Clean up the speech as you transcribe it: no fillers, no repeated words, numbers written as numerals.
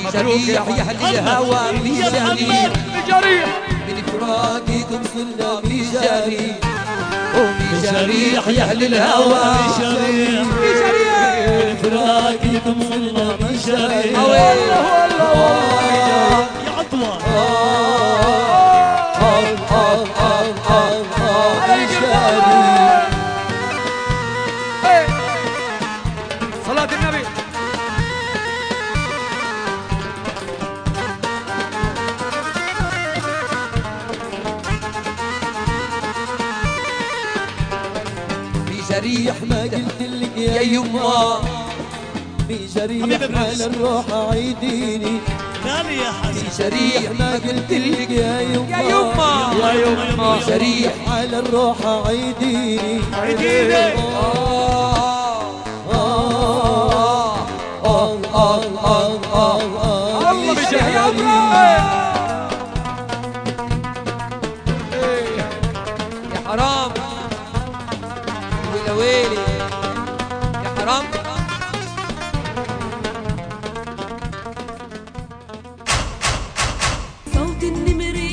جريح يا أهل الهوى في جريح من فراقكم صرنا في جريح وفي جريح يا أهل الهوى في جريح من فراقكم صرنا في جريح يا عطوة صلاة النبي في جريح ما قلت لك يا يما في جريح على الروح عيديني ثاني يا حسن في جريح ما قلت لك يا يما يا يما في جريح على الروح عيديني والله بجريح يا حرام ويلي ويلي يا حرام صوت النمر